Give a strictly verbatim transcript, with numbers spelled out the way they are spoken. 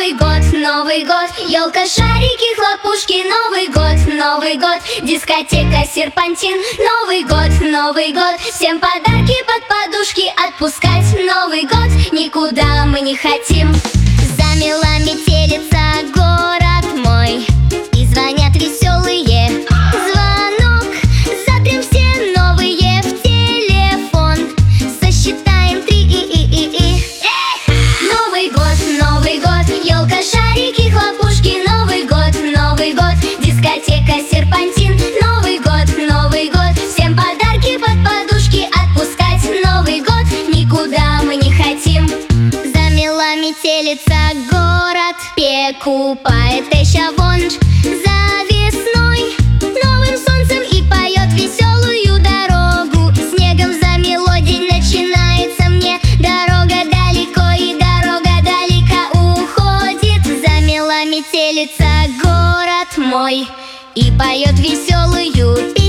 Новый год, Новый год, елка, шарики, хлопушки. Новый год, Новый год, дискотека, серпантин. Новый год, Новый год, всем подарки под подушки. Отпускать Новый год никуда мы не хотим. Замела метелица город мой, и звонят веселые. Звонок, затрем все новые в телефон. Сосчитаем три и и и и. Новый год, Новый год, елка, шарики, хлопушки. Новый год, Новый год, дискотека, серпантин. Новый год, Новый год, всем подарки под подушки. Отпускать Новый год никуда мы не хотим. Замела метелица город, покупает эшавонж за весной новым солнцем и поет веселую дорогу. Снегом замело, день начинается мне. Дорога далеко и дорога далеко уходит. Замела метелица город мой и поет веселую песню.